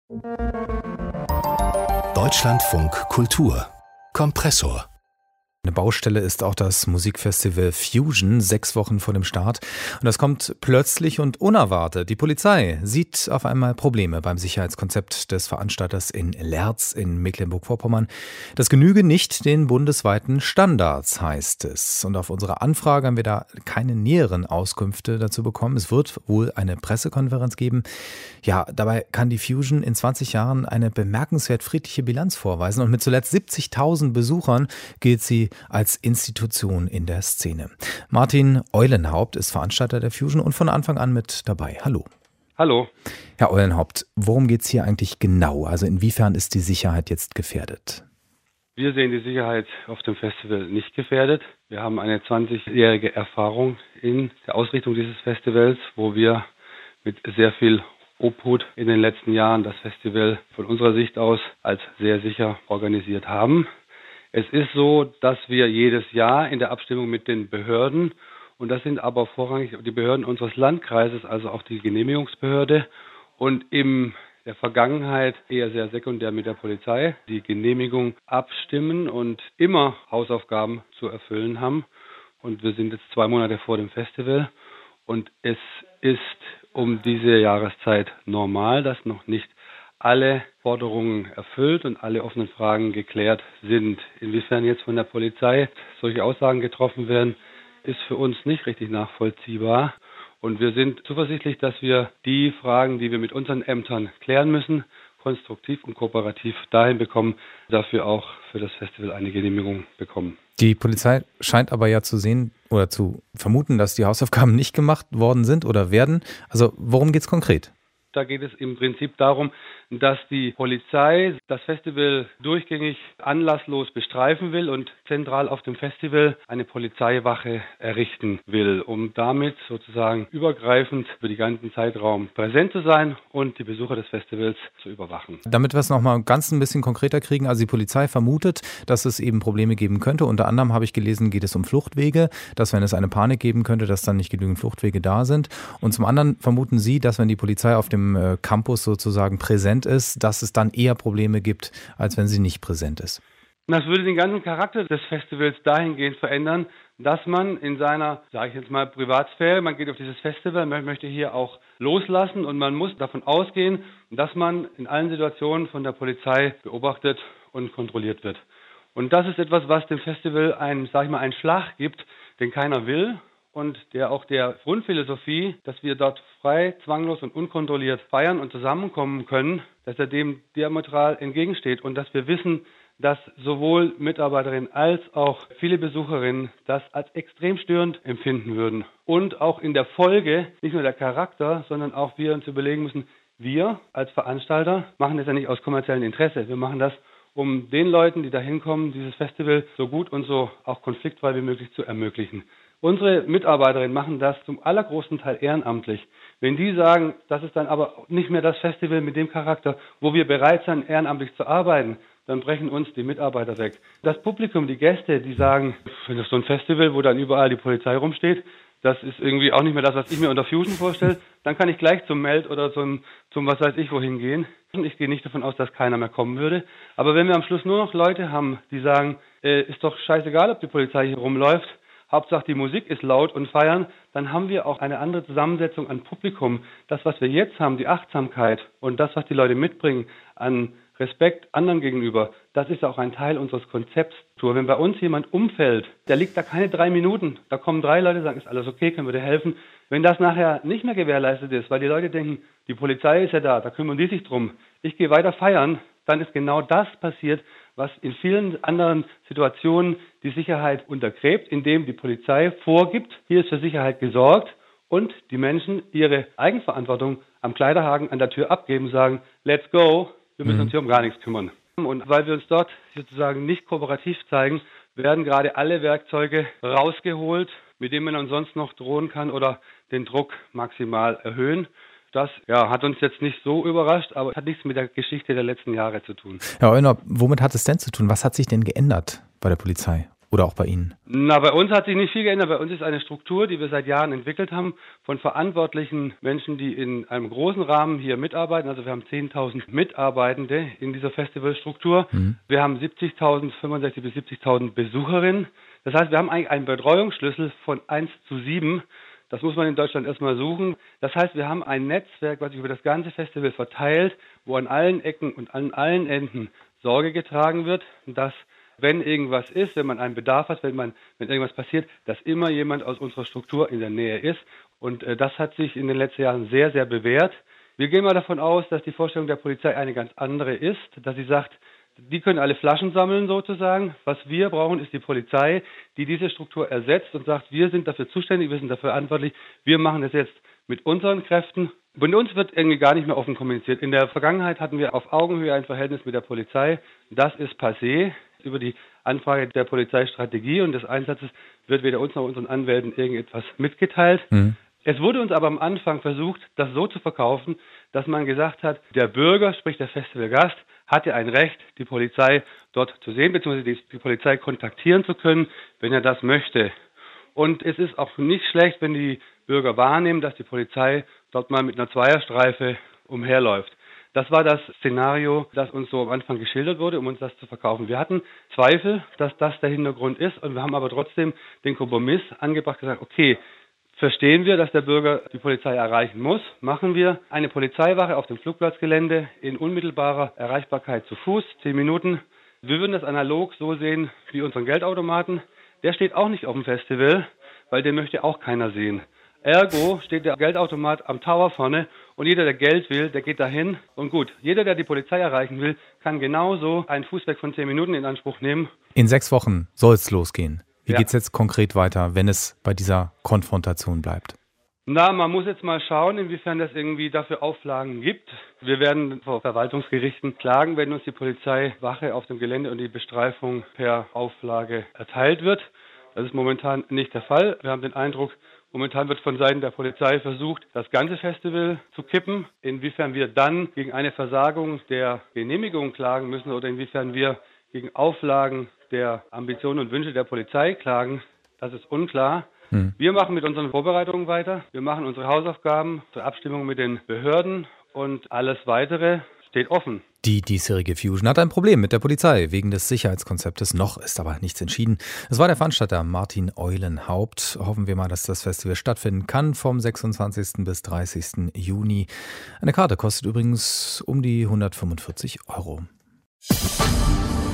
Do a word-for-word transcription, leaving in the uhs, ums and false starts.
Deutschlandfunk Kultur Kompressor. Eine Baustelle ist auch das Musikfestival Fusion, sechs Wochen vor dem Start. Und das kommt plötzlich und unerwartet. Die Polizei sieht auf einmal Probleme beim Sicherheitskonzept des Veranstalters in Leerz in Mecklenburg-Vorpommern. Das genüge nicht den bundesweiten Standards, heißt es. Und auf unsere Anfrage haben wir da keine näheren Auskünfte dazu bekommen. Es wird wohl eine Pressekonferenz geben. Ja, dabei kann die Fusion in zwanzig Jahren eine bemerkenswert friedliche Bilanz vorweisen. Und mit zuletzt siebzigtausend Besuchern gilt sie als Institution in der Szene. Martin Eulenhaupt ist Veranstalter der Fusion und von Anfang an mit dabei. Hallo. Hallo. Herr Eulenhaupt, worum geht es hier eigentlich genau? Also inwiefern ist die Sicherheit jetzt gefährdet? Wir sehen die Sicherheit auf dem Festival nicht gefährdet. Wir haben eine zwanzigjährige Erfahrung in der Ausrichtung dieses Festivals, wo wir mit sehr viel Obhut in den letzten Jahren das Festival von unserer Sicht aus als sehr sicher organisiert haben. Es ist so, dass wir jedes Jahr in der Abstimmung mit den Behörden, und das sind aber vorrangig die Behörden unseres Landkreises, also auch die Genehmigungsbehörde, und in der Vergangenheit eher sehr sekundär mit der Polizei, die Genehmigung abstimmen und immer Hausaufgaben zu erfüllen haben. Und wir sind jetzt zwei Monate vor dem Festival und es ist um diese Jahreszeit normal, dass noch nicht alle Forderungen erfüllt und alle offenen Fragen geklärt sind. Inwiefern jetzt von der Polizei solche Aussagen getroffen werden, ist für uns nicht richtig nachvollziehbar. Und wir sind zuversichtlich, dass wir die Fragen, die wir mit unseren Ämtern klären müssen, konstruktiv und kooperativ dahin bekommen, dafür auch für das Festival eine Genehmigung bekommen. Die Polizei scheint aber ja zu sehen oder zu vermuten, dass die Hausaufgaben nicht gemacht worden sind oder werden. Also worum geht es konkret? Da geht es im Prinzip darum, dass die Polizei das Festival durchgängig anlasslos bestreifen will und zentral auf dem Festival eine Polizeiwache errichten will, um damit sozusagen übergreifend für den ganzen Zeitraum präsent zu sein und die Besucher des Festivals zu überwachen. Damit wir es nochmal ganz ein bisschen konkreter kriegen, also die Polizei vermutet, dass es eben Probleme geben könnte. Unter anderem habe ich gelesen, geht es um Fluchtwege, dass wenn es eine Panik geben könnte, dass dann nicht genügend Fluchtwege da sind. Und zum anderen vermuten Sie, dass wenn die Polizei auf dem Campus sozusagen präsent ist, dass es dann eher Probleme gibt, als wenn sie nicht präsent ist. Das würde den ganzen Charakter des Festivals dahingehend verändern, dass man in seiner, sage ich jetzt mal, Privatsphäre, man geht auf dieses Festival, man möchte hier auch loslassen und man muss davon ausgehen, dass man in allen Situationen von der Polizei beobachtet und kontrolliert wird. Und das ist etwas, was dem Festival einen, sage ich mal, einen Schlag gibt, den keiner will. Und der auch der Grundphilosophie, dass wir dort frei, zwanglos und unkontrolliert feiern und zusammenkommen können, dass er dem diametral entgegensteht und dass wir wissen, dass sowohl Mitarbeiterinnen als auch viele Besucherinnen das als extrem störend empfinden würden. Und auch in der Folge nicht nur der Charakter, sondern auch wir uns überlegen müssen, wir als Veranstalter machen das ja nicht aus kommerziellem Interesse. Wir machen das, um den Leuten, die da hinkommen, dieses Festival so gut und so auch konfliktfrei wie möglich zu ermöglichen. Unsere Mitarbeiterinnen machen das zum allergrößten Teil ehrenamtlich. Wenn die sagen, das ist dann aber nicht mehr das Festival mit dem Charakter, wo wir bereit sind, ehrenamtlich zu arbeiten, dann brechen uns die Mitarbeiter weg. Das Publikum, die Gäste, die sagen, wenn das so ein Festival, wo dann überall die Polizei rumsteht, das ist irgendwie auch nicht mehr das, was ich mir unter Fusion vorstelle, dann kann ich gleich zum Meld oder zum, zum was weiß ich wohin gehen. Ich gehe nicht davon aus, dass keiner mehr kommen würde. Aber wenn wir am Schluss nur noch Leute haben, die sagen, äh, ist doch scheißegal, ob die Polizei hier rumläuft, Hauptsache die Musik ist laut und feiern, dann haben wir auch eine andere Zusammensetzung an Publikum. Das, was wir jetzt haben, die Achtsamkeit und das, was die Leute mitbringen an Respekt anderen gegenüber, das ist auch ein Teil unseres Konzepts. Wenn bei uns jemand umfällt, der liegt da keine drei Minuten, da kommen drei Leute, sagen, ist alles okay, können wir dir helfen. Wenn das nachher nicht mehr gewährleistet ist, weil die Leute denken, die Polizei ist ja da, da kümmern die sich drum, ich gehe weiter feiern, dann ist genau das passiert, was in vielen anderen Situationen die Sicherheit untergräbt, indem die Polizei vorgibt, hier ist für Sicherheit gesorgt und die Menschen ihre Eigenverantwortung am Kleiderhaken an der Tür abgeben, sagen, let's go, wir müssen uns hier um gar nichts kümmern. Und weil wir uns dort sozusagen nicht kooperativ zeigen, werden gerade alle Werkzeuge rausgeholt, mit denen man uns sonst noch drohen kann oder den Druck maximal erhöhen. Das ja, hat uns jetzt nicht so überrascht, aber hat nichts mit der Geschichte der letzten Jahre zu tun. Herr Eulenhaupt, womit hat es denn zu tun? Was hat sich denn geändert bei der Polizei? Oder auch bei Ihnen? Na, bei uns hat sich nicht viel geändert. Bei uns ist eine Struktur, die wir seit Jahren entwickelt haben, von verantwortlichen Menschen, die in einem großen Rahmen hier mitarbeiten. Also wir haben zehntausend Mitarbeitende in dieser Festivalstruktur. Mhm. Wir haben siebzigtausend, fünfundsechzig bis siebzigtausend Besucherinnen. Das heißt, wir haben eigentlich einen Betreuungsschlüssel von eins zu sieben. Das muss man in Deutschland erstmal suchen. Das heißt, wir haben ein Netzwerk, was sich über das ganze Festival verteilt, wo an allen Ecken und an allen Enden Sorge getragen wird, dass, wenn irgendwas ist, wenn man einen Bedarf hat, wenn man, wenn irgendwas passiert, dass immer jemand aus unserer Struktur in der Nähe ist. Und äh, das hat sich in den letzten Jahren sehr, sehr bewährt. Wir gehen mal davon aus, dass die Vorstellung der Polizei eine ganz andere ist, dass sie sagt, die können alle Flaschen sammeln sozusagen. Was wir brauchen, ist die Polizei, die diese Struktur ersetzt und sagt, wir sind dafür zuständig, wir sind dafür verantwortlich, wir machen das jetzt mit unseren Kräften. Bei uns wird irgendwie gar nicht mehr offen kommuniziert. In der Vergangenheit hatten wir auf Augenhöhe ein Verhältnis mit der Polizei. Das ist passé. Über die Anfrage der Polizeistrategie und des Einsatzes wird weder uns noch unseren Anwälten irgendetwas mitgeteilt. Mhm. Es wurde uns aber am Anfang versucht, das so zu verkaufen, dass man gesagt hat, der Bürger, sprich der Festivalgast, hatte ein Recht, die Polizei dort zu sehen, beziehungsweise die, die Polizei kontaktieren zu können, wenn er das möchte. Und es ist auch nicht schlecht, wenn die Bürger wahrnehmen, dass die Polizei dort mal mit einer Zweierstreife umherläuft. Das war das Szenario, das uns so am Anfang geschildert wurde, um uns das zu verkaufen. Wir hatten Zweifel, dass das der Hintergrund ist, und wir haben aber trotzdem den Kompromiss angebracht, gesagt, okay, verstehen wir, dass der Bürger die Polizei erreichen muss, machen wir eine Polizeiwache auf dem Flugplatzgelände in unmittelbarer Erreichbarkeit zu Fuß, zehn Minuten. Wir würden das analog so sehen wie unseren Geldautomaten. Der steht auch nicht auf dem Festival, weil den möchte auch keiner sehen. Ergo steht der Geldautomat am Tower vorne und jeder, der Geld will, der geht dahin. Und gut, jeder, der die Polizei erreichen will, kann genauso einen Fußweg von zehn Minuten in Anspruch nehmen. In sechs Wochen soll es losgehen. Wie ja. geht es jetzt konkret weiter, wenn es bei dieser Konfrontation bleibt? Na, man muss jetzt mal schauen, inwiefern das irgendwie dafür Auflagen gibt. Wir werden vor Verwaltungsgerichten klagen, wenn uns die Polizeiwache auf dem Gelände und die Bestreifung per Auflage erteilt wird. Das ist momentan nicht der Fall. Wir haben den Eindruck, momentan wird von Seiten der Polizei versucht, das ganze Festival zu kippen. Inwiefern wir dann gegen eine Versagung der Genehmigung klagen müssen oder inwiefern wir gegen Auflagen der Ambitionen und Wünsche der Polizei klagen, das ist unklar. Hm. Wir machen mit unseren Vorbereitungen weiter. Wir machen unsere Hausaufgaben zur Abstimmung mit den Behörden und alles Weitere steht offen. Die diesjährige Fusion hat ein Problem mit der Polizei wegen des Sicherheitskonzeptes. Noch ist aber nichts entschieden. Es war der Veranstalter Martin Eulenhaupt. Hoffen wir mal, dass das Festival stattfinden kann vom sechsundzwanzigsten bis dreißigsten Juni. Eine Karte kostet übrigens um die hundertfünfundvierzig Euro.